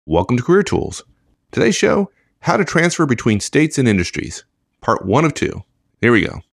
Welcome to Career Tools. Today's show, how to transfer between states and industries. Part 1 of 2. Here we go.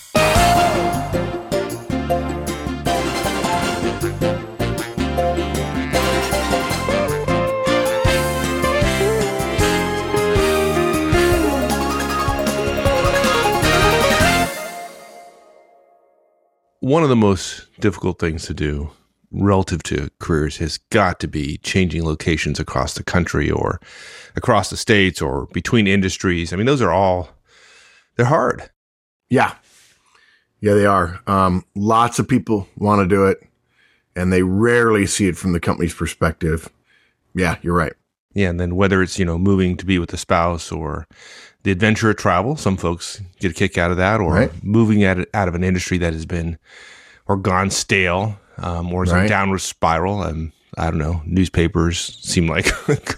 One of the most difficult things to do relative to careers has got to be changing locations across the country or across the states or between industries. I mean, those are all, they're hard. Yeah, they are. Lots of people want to do it, and they rarely see it from the company's perspective. Yeah, you're right. Yeah, and then whether it's, moving to be with a spouse or the adventure of travel, some folks get a kick out of that, or moving out of an industry that has been or gone stale, or is a downward spiral. I don't know. Newspapers seem like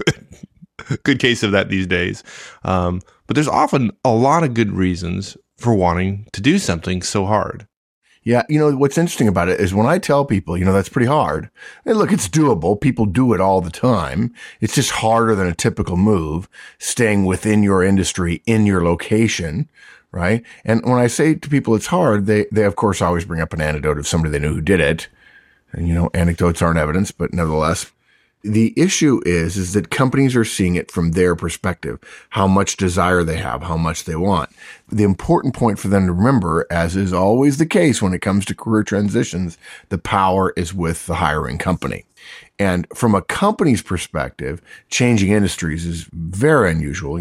a good case of that these days. But there's often a lot of good reasons for wanting to do something so hard. Yeah. What's interesting about it is when I tell people, that's pretty hard. And look, it's doable. People do it all the time. It's just harder than a typical move, staying within your industry, in your location. Right. And when I say to people it's hard, they of course always bring up an anecdote of somebody they knew who did it. And, anecdotes aren't evidence, but nevertheless, the issue is that companies are seeing it from their perspective, how much desire they have, how much they want. The important point for them to remember, as is always the case when it comes to career transitions, the power is with the hiring company. And from a company's perspective, changing industries is very unusual.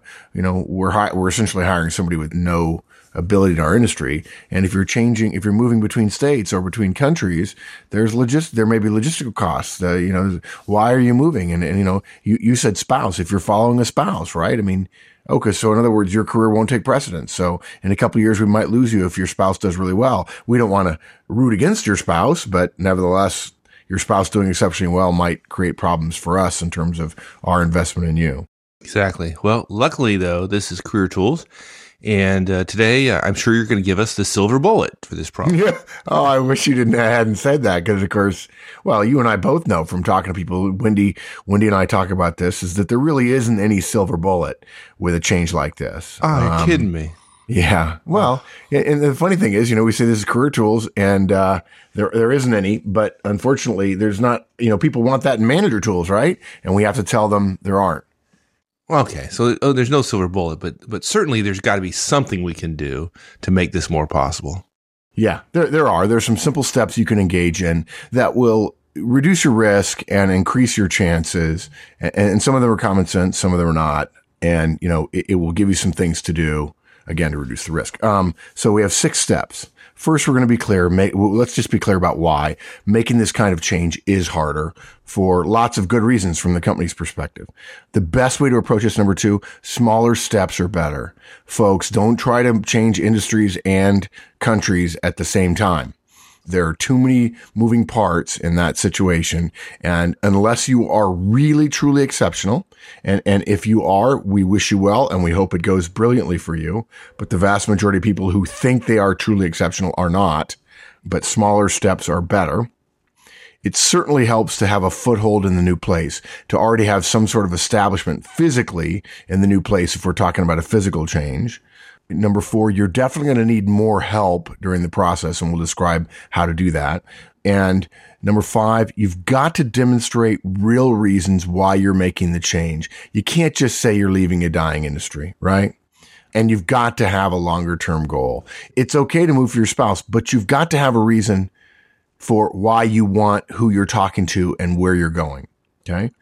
We're essentially hiring somebody with no ability in our industry. And if you're moving between states or between countries, there may be logistical costs. Why are you moving? And you said spouse, if you're following a spouse, right? I mean, okay. So in other words, your career won't take precedence. So in a couple of years, we might lose you if your spouse does really well. We don't want to root against your spouse, but nevertheless, your spouse doing exceptionally well might create problems for us in terms of our investment in you. Exactly. Well, luckily though, this is Career Tools. And today, I'm sure you're going to give us the silver bullet for this problem. Yeah. Oh, I wish you hadn't said that because, of course, well, you and I both know from talking to people, Wendy and I talk about this, is that there really isn't any silver bullet with a change like this. Oh, you're kidding me. Yeah. Well, and the funny thing is, we say this is Career Tools, and there isn't any, but unfortunately, there's not. People want that in manager tools, right? And we have to tell them there aren't. Okay, so there's no silver bullet, but certainly there's got to be something we can do to make this more possible. Yeah, there are. There's some simple steps you can engage in that will reduce your risk and increase your chances. And some of them are common sense, some of them are not. And, it will give you some things to do, again, to reduce the risk. So we have 6 steps. First, we're going to be clear. Let's just be clear about why making this kind of change is harder for lots of good reasons from the company's perspective. The best way to approach this, number 2, smaller steps are better. Folks, don't try to change industries and countries at the same time. There are too many moving parts in that situation. And unless you are really, truly exceptional, and if you are, we wish you well and we hope it goes brilliantly for you. But the vast majority of people who think they are truly exceptional are not. But smaller steps are better. It certainly helps to have a foothold in the new place, to already have some sort of establishment physically in the new place if we're talking about a physical change. Number 4, you're definitely going to need more help during the process, and we'll describe how to do that. And number 5, you've got to demonstrate real reasons why you're making the change. You can't just say you're leaving a dying industry, right? And you've got to have a longer term goal. It's okay to move for your spouse, but you've got to have a reason for why you want who you're talking to and where you're going. Okay.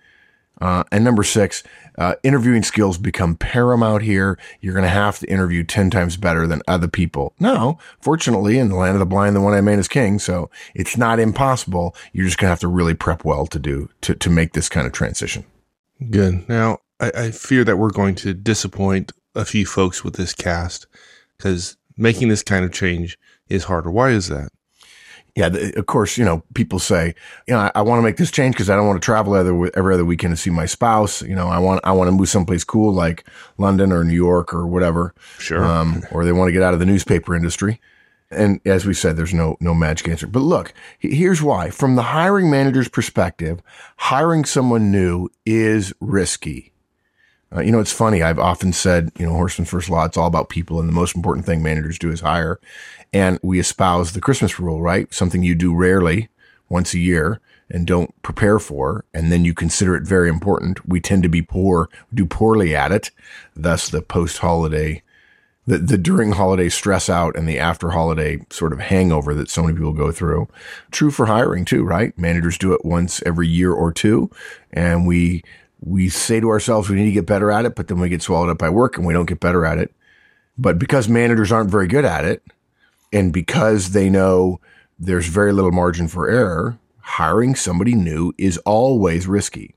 And number 6, interviewing skills become paramount here. You're going to have to interview 10 times better than other people. Now, fortunately, in the land of the blind, the one-eyed man is king. So it's not impossible. You're just going to have to really prep well to make this kind of transition. Good. Now, I fear that we're going to disappoint a few folks with this cast because making this kind of change is harder. Why is that? Yeah, of course, people say, I want to make this change because I don't want to travel every other weekend to see my spouse. I want to move someplace cool like London or New York or whatever. Sure. Or they want to get out of the newspaper industry. And as we said, there's no magic answer. But look, here's why. From the hiring manager's perspective, hiring someone new is risky. It's funny. I've often said, Horstman's First Law, it's all about people. And the most important thing managers do is hire. And we espouse the Christmas rule, right? Something you do rarely, once a year, and don't prepare for. And then you consider it very important. We tend to be do poorly at it. Thus the post-holiday, the during holiday stress out and the after holiday sort of hangover that so many people go through. True for hiring too, right? Managers do it once every year or two. And we say to ourselves, we need to get better at it, but then we get swallowed up by work and we don't get better at it. But because managers aren't very good at it, and because they know there's very little margin for error, hiring somebody new is always risky.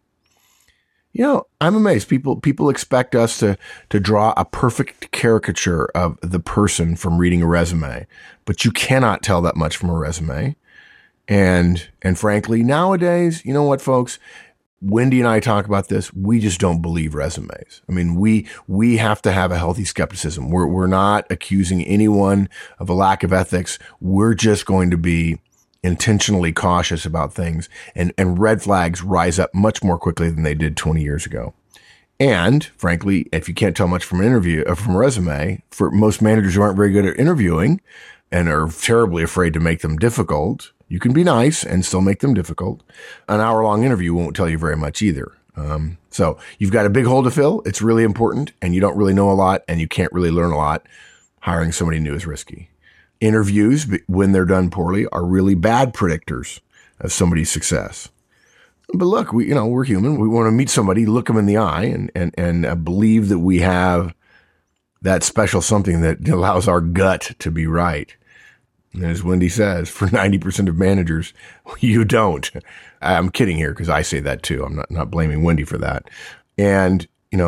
I'm amazed. People expect us to draw a perfect caricature of the person from reading a resume, but you cannot tell that much from a resume. And frankly, nowadays, you know what, folks? Wendy and I talk about this. We just don't believe resumes. I mean, we have to have a healthy skepticism. We're not accusing anyone of a lack of ethics. We're just going to be intentionally cautious about things, and red flags rise up much more quickly than they did 20 years ago. And frankly, if you can't tell much from an interview or from a resume, for most managers who aren't very good at interviewing and are terribly afraid to make them difficult, you can be nice and still make them difficult. An hour-long interview won't tell you very much either. So you've got a big hole to fill. It's really important, and you don't really know a lot, and you can't really learn a lot. Hiring somebody new is risky. Interviews, when they're done poorly, are really bad predictors of somebody's success. But look, we're human. We want to meet somebody, look them in the eye, and believe that we have that special something that allows our gut to be right. And as Wendy says, for 90% of managers, you don't. I'm kidding here because I say that too. I'm not blaming Wendy for that. And,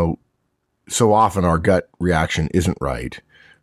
so often our gut reaction isn't right.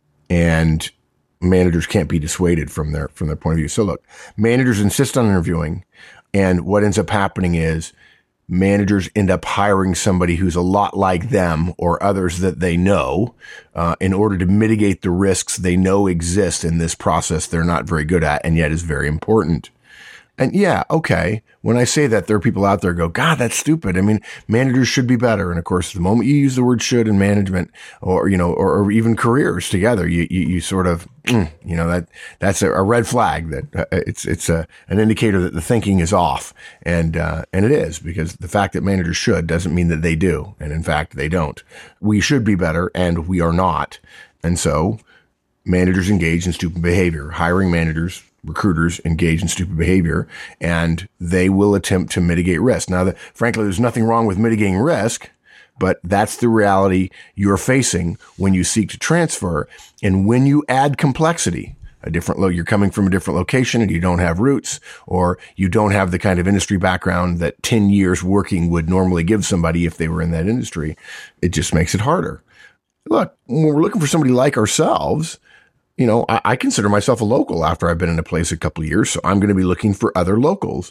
And managers can't be dissuaded from their point of view. So look, managers insist on interviewing. And what ends up happening is managers end up hiring somebody who's a lot like them or others that they know in order to mitigate the risks they know exist in this process they're not very good at and yet is very important. And yeah, okay, when I say that, there are people out there who go, God, that's stupid. I mean, managers should be better. And of course, the moment you use the word should in management or even careers together, you sort of, that's a red flag that it's an indicator that the thinking is off. And it is, because the fact that managers should doesn't mean that they do. And in fact, they don't. We should be better and we are not. And so managers engage in stupid behavior. Hiring managers, recruiters engage in stupid behavior, and they will attempt to mitigate risk. Now, frankly, there's nothing wrong with mitigating risk, but that's the reality you're facing when you seek to transfer. And when you add complexity, you're coming from a different location and you don't have roots, or you don't have the kind of industry background that 10 years working would normally give somebody if they were in that industry, it just makes it harder. Look, when we're looking for somebody like ourselves, I consider myself a local after I've been in a place a couple of years. So I'm going to be looking for other locals.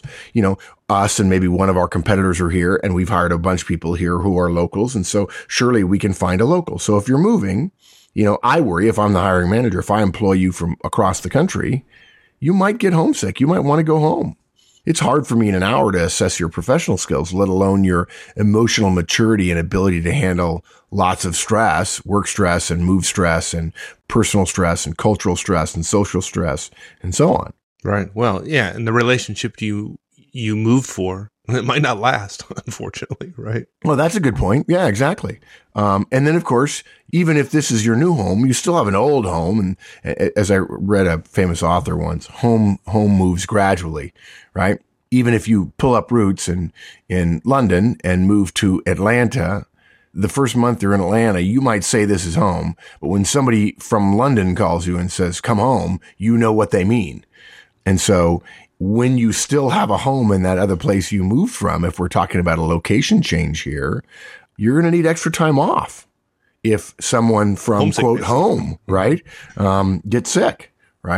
Us and maybe one of our competitors are here, and we've hired a bunch of people here who are locals. And so surely we can find a local. So if you're moving, I worry if I'm the hiring manager, if I employ you from across the country, you might get homesick. You might want to go home. It's hard for me in an hour to assess your professional skills, let alone your emotional maturity and ability to handle lots of stress, work stress and move stress and personal stress and cultural stress and social stress and so on. Right. Well, yeah. And the relationship you moved for, it might not last, unfortunately. Right. Well, that's a good point. Yeah, exactly. And then, of course, even if this is your new home, you still have an old home. And as I read a famous author once, home moves gradually, right? Even if you pull up roots in London and move to Atlanta, the first month you're in Atlanta, you might say this is home. But when somebody from London calls you and says, come home, you know what they mean. And so when you still have a home in that other place you moved from, if we're talking about a location change here, you're going to need extra time off if someone from, quote, home, right, gets sick, right?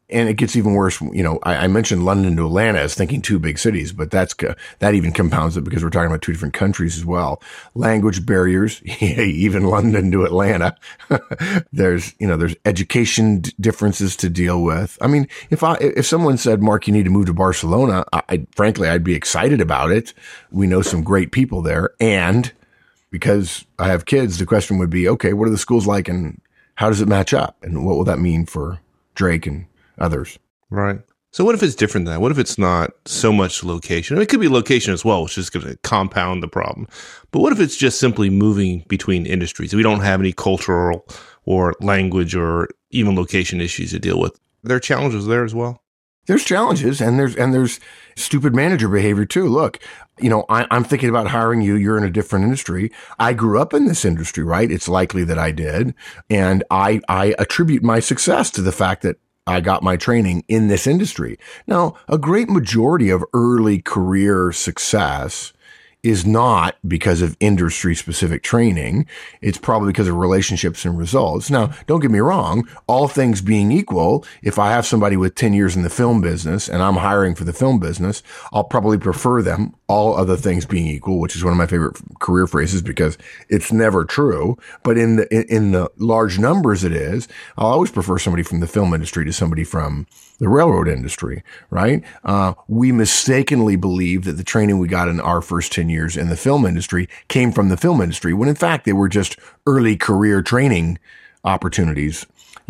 And it gets even worse. I mentioned London to Atlanta as thinking two big cities, but that even compounds it because we're talking about two different countries as well. Language barriers, even London to Atlanta. There's education differences to deal with. I mean, if someone said, Mark, you need to move to Barcelona, frankly, I'd be excited about it. We know some great people there. And because I have kids, the question would be, okay, what are the schools like and how does it match up? And what will that mean for Drake and others? Right. So what if it's different than that? What if it's not so much location? It could be location as well, which is going to compound the problem. But what if it's just simply moving between industries? We don't have any cultural or language or even location issues to deal with. Are there challenges there as well? There's challenges and there's stupid manager behavior too. Look, I'm thinking about hiring you. You're in a different industry. I grew up in this industry, right? It's likely that I did. And I attribute my success to the fact that I got my training in this industry. Now, a great majority of early career success is not because of industry-specific training. It's probably because of relationships and results. Now, don't get me wrong. All things being equal, if I have somebody with 10 years in the film business and I'm hiring for the film business, I'll probably prefer them, all other things being equal, which is one of my favorite career phrases because it's never true. But in the large numbers it is, I'll always prefer somebody from the film industry to somebody from the railroad industry, right? We mistakenly believe that the training we got in our first 10 years in the film industry came from the film industry, when in fact they were just early career training opportunities,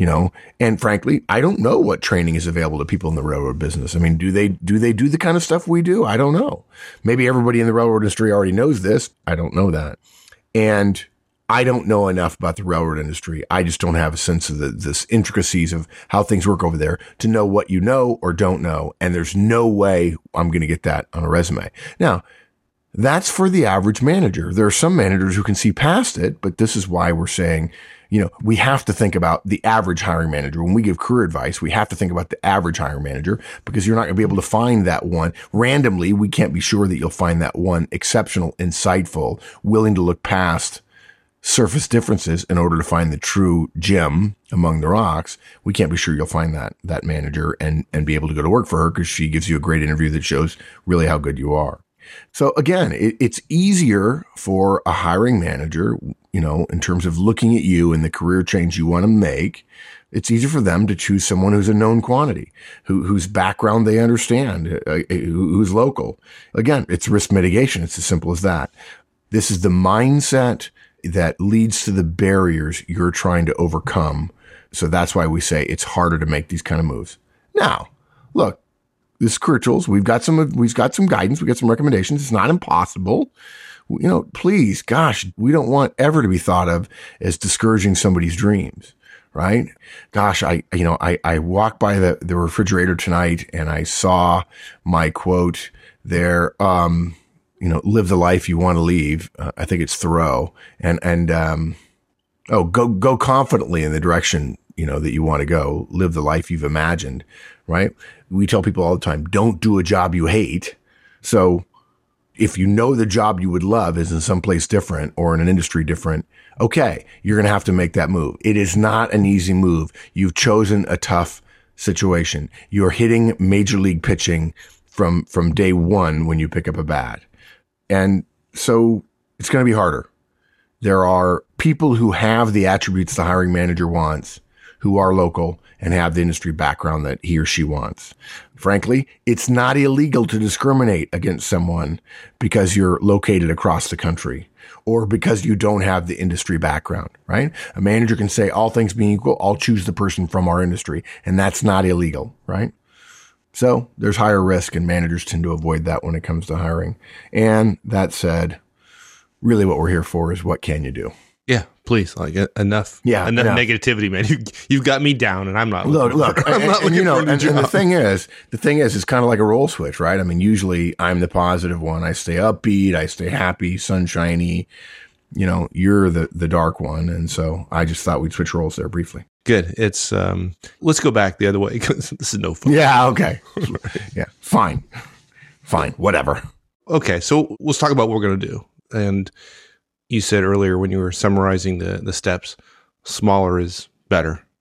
and frankly, I don't know what training is available to people in the railroad business. I mean, do they do the kind of stuff we do? I don't know. Maybe everybody in the railroad industry already knows this. I don't know that. And I don't know enough about the railroad industry. I just don't have a sense of the intricacies of how things work over there to know what you know or don't know. And there's no way I'm going to get that on a resume. Now, that's for the average manager. There are some managers who can see past it, but this is why we're saying, we have to think about the average hiring manager. When we give career advice, we have to think about the average hiring manager because you're not going to be able to find that one randomly. We can't be sure that you'll find that one exceptional, insightful, willing to look past surface differences in order to find the true gem among the rocks. We can't be sure you'll find that manager and be able to go to work for her because she gives you a great interview that shows really how good you are. So again, it's easier for a hiring manager, in terms of looking at you and the career change you want to make. It's easier for them to choose someone who's a known quantity, whose background they understand, who's local. Again, it's risk mitigation. It's as simple as that. This is the mindset that leads to the barriers you're trying to overcome. So that's why we say it's harder to make these kind of moves. Now, look, this is Career Tools. We've got some guidance. We've got some recommendations. It's not impossible. Please, gosh, we don't want ever to be thought of as discouraging somebody's dreams, right? Gosh, I walked by the refrigerator tonight and I saw my quote there, live the life you want to leave. I think it's Thoreau go confidently in the direction, that you want to go, live the life you've imagined, right? We tell people all the time, don't do a job you hate. So if you know the job you would love is in some place different or in an industry different, okay, you're going to have to make that move. It is not an easy move. You've chosen a tough situation. You're hitting major league pitching from day one when you pick up a bat. And so it's going to be harder. There are people who have the attributes the hiring manager wants, who are local and have the industry background that he or she wants. Frankly, it's not illegal to discriminate against someone because you're located across the country or because you don't have the industry background, right? A manager can say, all things being equal, I'll choose the person from our industry, and that's not illegal, right? So there's higher risk, and managers tend to avoid that when it comes to hiring. And that said, really what we're here for is what can you do? Yeah, please, enough. Yeah, enough negativity, man. You've got me down, and I'm not. Look. I'm not looking for a new job. And the thing is, it's kind of like a roll switch, right? I mean, usually I'm the positive one. I stay upbeat, I stay happy, sunshiny. You're the dark one, and so I just thought we'd switch roles there briefly. Good. It's let's go back the other way because this is no fun. Yeah. Okay. Yeah. Fine. Whatever. Okay. So let's talk about what we're going to do. And you said earlier when you were summarizing the steps, smaller is better.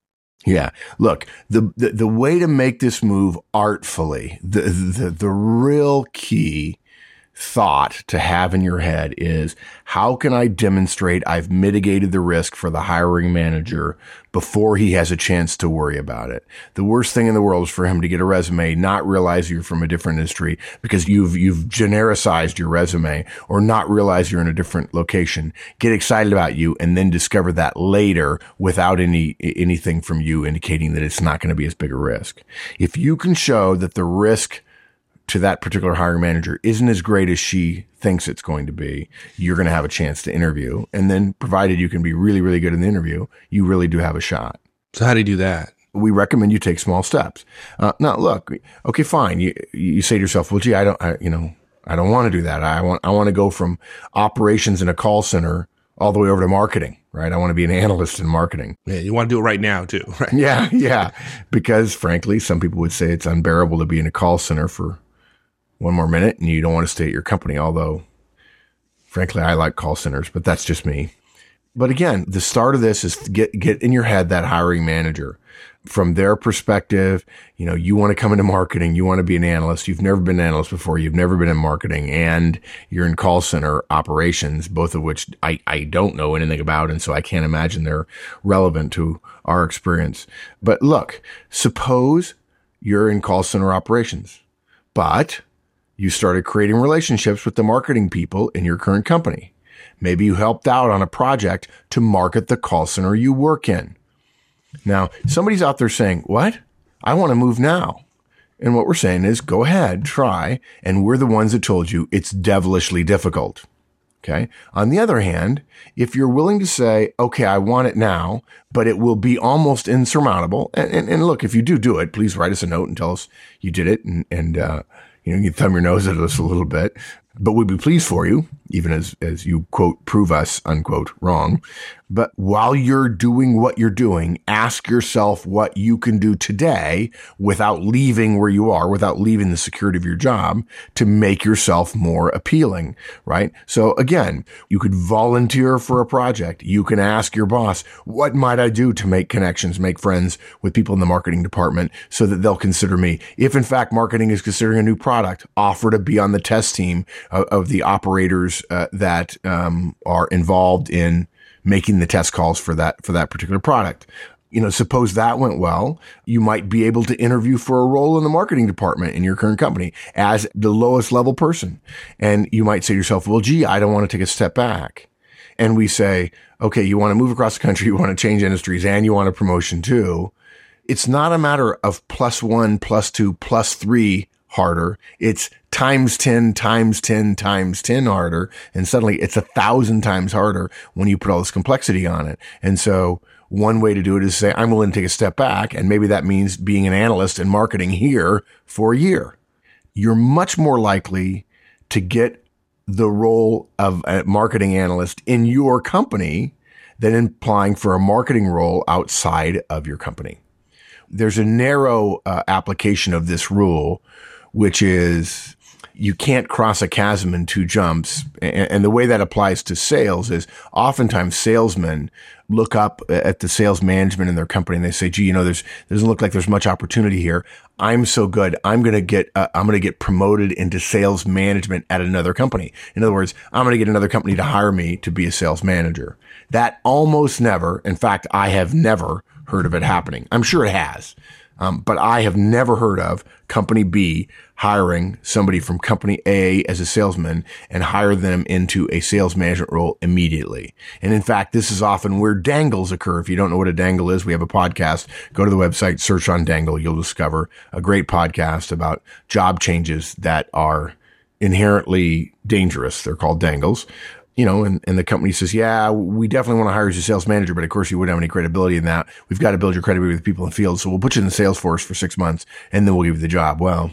Yeah. Look, the way to make this move artfully, the real key thought to have in your head is, how can I demonstrate I've mitigated the risk for the hiring manager before he has a chance to worry about it? The worst thing in the world is for him to get a resume, not realize you're from a different industry because you've genericized your resume, or not realize you're in a different location, get excited about you, and then discover that later without anything from you indicating that it's not going to be as big a risk. If you can show that the risk to that particular hiring manager isn't as great as she thinks it's going to be, you're going to have a chance to interview. And then, provided you can be really, really good in the interview, you really do have a shot. So how do you do that? We recommend you take small steps. Now, look, okay, fine. You say to yourself, well, gee, I don't want to do that. I want to go from operations in a call center all the way over to marketing, right? I want to be an analyst in marketing. Yeah, you want to do it right now too, right? Yeah. Because frankly, some people would say it's unbearable to be in a call center for one more minute and you don't want to stay at your company. Although, frankly, I like call centers, but that's just me. But again, the start of this is get in your head that hiring manager. From their perspective, you want to come into marketing, you want to be an analyst. You've never been an analyst before. You've never been in marketing, and you're in call center operations, both of which I don't know anything about. And so I can't imagine they're relevant to our experience. But look, suppose you're in call center operations, but you started creating relationships with the marketing people in your current company. Maybe you helped out on a project to market the call center you work in. Now, somebody's out there saying, what? I want to move now. And what we're saying is, go ahead, try. And we're the ones that told you it's devilishly difficult. Okay. On the other hand, if you're willing to say, okay, I want it now, but it will be almost insurmountable. And look, if you do it, please write us a note and tell us you did it. And you thumb your nose at us a little bit, but we'd be pleased for you, even as you, quote, prove us, unquote, wrong. But while you're doing what you're doing, ask yourself what you can do today without leaving where you are, without leaving the security of your job, to make yourself more appealing, right? So again, you could volunteer for a project. You can ask your boss, what might I do to make connections, make friends with people in the marketing department so that they'll consider me? If in fact marketing is considering a new product, offer to be on the test team of the operators that are involved in making the test calls for that particular product. Suppose that went well, you might be able to interview for a role in the marketing department in your current company as the lowest level person. And you might say to yourself, well, gee, I don't want to take a step back. And we say, okay, you want to move across the country, you want to change industries, and you want a promotion too. It's not a matter of +1, +2, +3 harder. It's times 10, times 10, times 10 harder. And suddenly it's 1,000 times harder when you put all this complexity on it. And so one way to do it is say, I'm willing to take a step back. And maybe that means being an analyst in marketing here for a year. You're much more likely to get the role of a marketing analyst in your company than applying for a marketing role outside of your company. There's a narrow application of this rule, which is you can't cross a chasm in two jumps. And the way that applies to sales is oftentimes salesmen look up at the sales management in their company and they say, gee, doesn't look like there's much opportunity here. I'm so good. I'm going to get promoted into sales management at another company. In other words, I'm going to get another company to hire me to be a sales manager. That almost never, in fact, I have never heard of it happening. I'm sure it has. But I have never heard of company B hiring somebody from company A as a salesman and hire them into a sales management role immediately. And in fact, this is often where dangles occur. If you don't know what a dangle is, we have a podcast. Go to the website, search on Dangle. You'll discover a great podcast about job changes that are inherently dangerous. They're called dangles. And the company says, yeah, we definitely want to hire you as a sales manager, but of course you wouldn't have any credibility in that. We've got to build your credibility with people in the field. So we'll put you in the sales force for 6 months and then we'll give you the job. Well,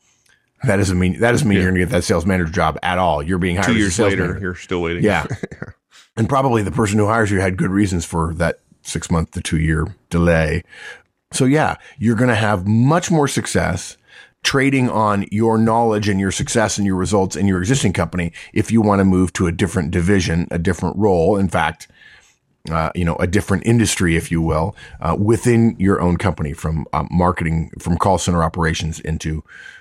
that doesn't mean you're going to get that sales manager job at all. You're being hired 2 years as a sales later, manager. You're still waiting. Yeah. And probably the person who hires you had good reasons for that 6 month to 2 year delay. So yeah, you're going to have much more success trading on your knowledge and your success and your results in your existing company if you want to move to a different division, a different role. In fact, a different industry, if you will, within your own company, from marketing, from call center operations into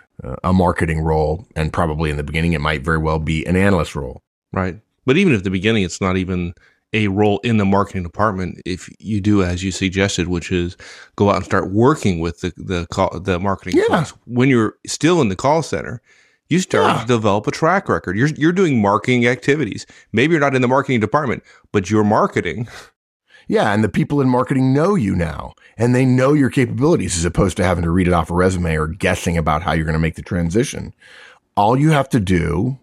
a marketing role. And probably in the beginning, it might very well be an analyst role. Right. But even at the beginning, it's not even a role in the marketing department. If you do, as you suggested, which is go out and start working with the marketing folks. When you're still in the call center, you start to develop a track record. You're doing marketing activities. Maybe you're not in the marketing department, but you're marketing. Yeah, and the people in marketing know you now, and they know your capabilities as opposed to having to read it off a resume or guessing about how you're going to make the transition. All you have to do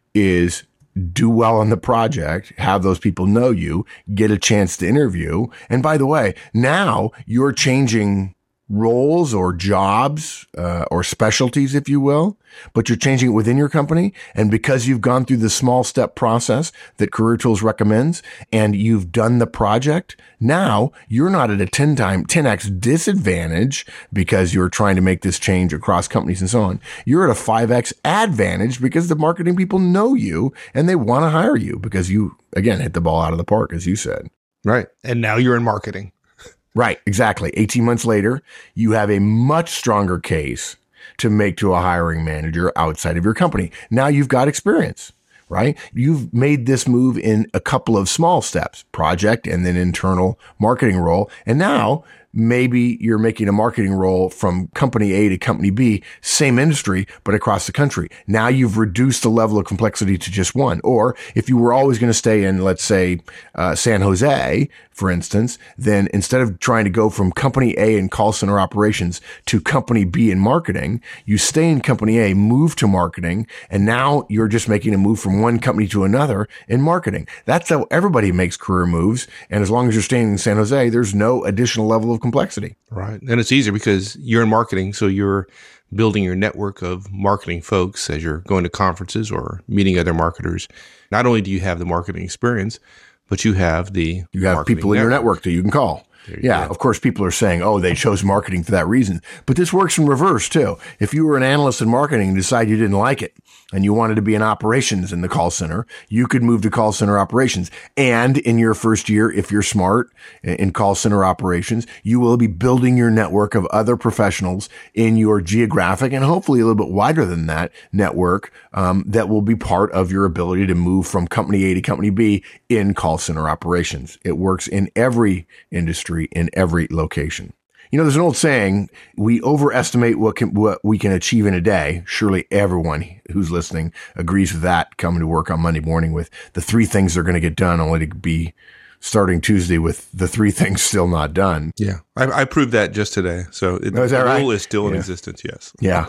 is do well on the project, have those people know you, get a chance to interview. And by the way, now you're changing roles or jobs or specialties, if you will, but you're changing it within your company. And because you've gone through the small step process that Career Tools recommends and you've done the project, now you're not at a 10x disadvantage because you're trying to make this change across companies and so on. You're at a 5x advantage because the marketing people know you and they want to hire you because you, again, hit the ball out of the park, as you said. Right. And now you're in marketing. Right, exactly. 18 months later, you have a much stronger case to make to a hiring manager outside of your company. Now you've got experience, right? You've made this move in a couple of small steps, project and then internal marketing role. And now maybe you're making a marketing role from company A to company B, same industry, but across the country. Now you've reduced the level of complexity to just one. Or if you were always going to stay in, let's say, San Jose, for instance, then instead of trying to go from company A in call center operations to company B in marketing, you stay in company A, move to marketing, and now you're just making a move from one company to another in marketing. That's how everybody makes career moves. And as long as you're staying in San Jose, there's no additional level of complexity. Right. And it's easier because you're in marketing, so you're building your network of marketing folks as you're going to conferences or meeting other marketers. Not only do you have the marketing experience, but you have people in your network that you can call. Yeah, of course, people are saying, oh, they chose marketing for that reason. But this works in reverse, too. If you were an analyst in marketing and decide you didn't like it and you wanted to be in operations in the call center, you could move to call center operations. And in your first year, if you're smart in call center operations, you will be building your network of other professionals in your geographic and hopefully a little bit wider than that network that will be part of your ability to move from company A to company B in call center operations. It works in every industry, in every location. You know, there's an old saying, we overestimate what we can achieve in a day. Surely everyone who's listening agrees with that, coming to work on Monday morning with the 3 things they're going to get done, only to be starting Tuesday with the 3 things still not done. Yeah. I proved that just today. So the role is still in existence. Yes. Yeah.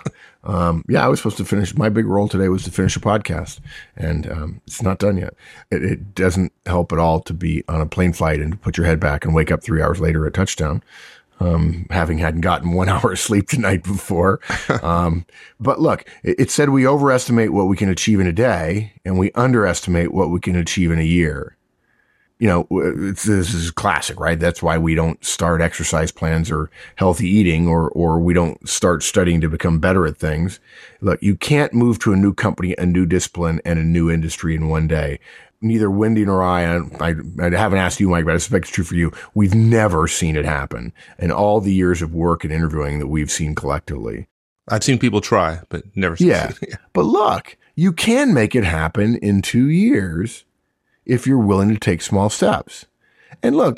I was supposed to finish. My big role today was to finish a podcast, and it's not done yet. It doesn't help at all to be on a plane flight and put your head back and wake up 3 hours later at touchdown, having hadn't gotten 1 hour of sleep the night before. But look, it said we overestimate what we can achieve in a day, and we underestimate what we can achieve in a year. You know, this is classic, right? That's why we don't start exercise plans or healthy eating, or we don't start studying to become better at things. Look, you can't move to a new company, a new discipline, and a new industry in one day. Neither Wendy nor I haven't asked you, Mike, but I suspect it's true for you. We've never seen it happen in all the years of work and interviewing that we've seen collectively. I've seen people try, but never seen it. Yeah. But look, you can make it happen in 2 years if you're willing to take small steps. And look,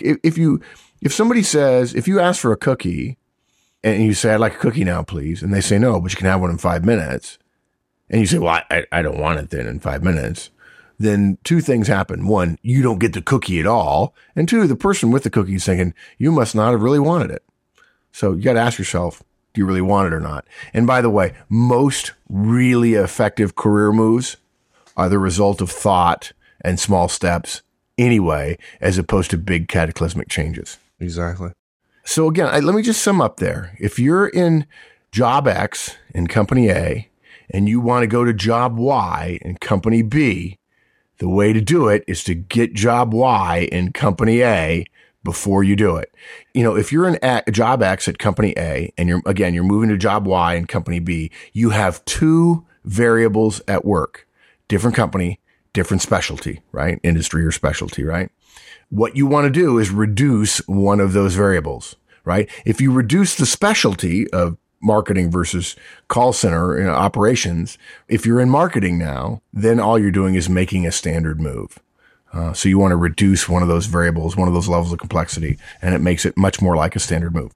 if somebody says, if you ask for a cookie and you say, I'd like a cookie now, please. And they say, no, but you can have one in 5 minutes. And you say, well, I don't want it then in 5 minutes. Then 2 things happen. 1, you don't get the cookie at all. And 2, the person with the cookie is thinking, you must not have really wanted it. So you got to ask yourself, do you really want it or not? And by the way, most really effective career moves are the result of thought and small steps anyway, as opposed to big cataclysmic changes. Exactly. So again, let me just sum up there. If you're in job X in company A and you want to go to job Y in company B, the way to do it is to get job Y in company A before you do it. You know, if you're in job X at company A and you're moving to job Y in company B, you have 2 variables at work, different company, different specialty, right? Industry or specialty, right? What you want to do is reduce one of those variables, right? If you reduce the specialty of marketing versus call center operations, if you're in marketing now, then all you're doing is making a standard move. So you want to reduce one of those variables, one of those levels of complexity, and it makes it much more like a standard move.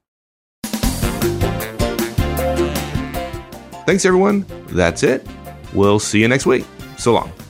Thanks, everyone. That's it. We'll see you next week. So long.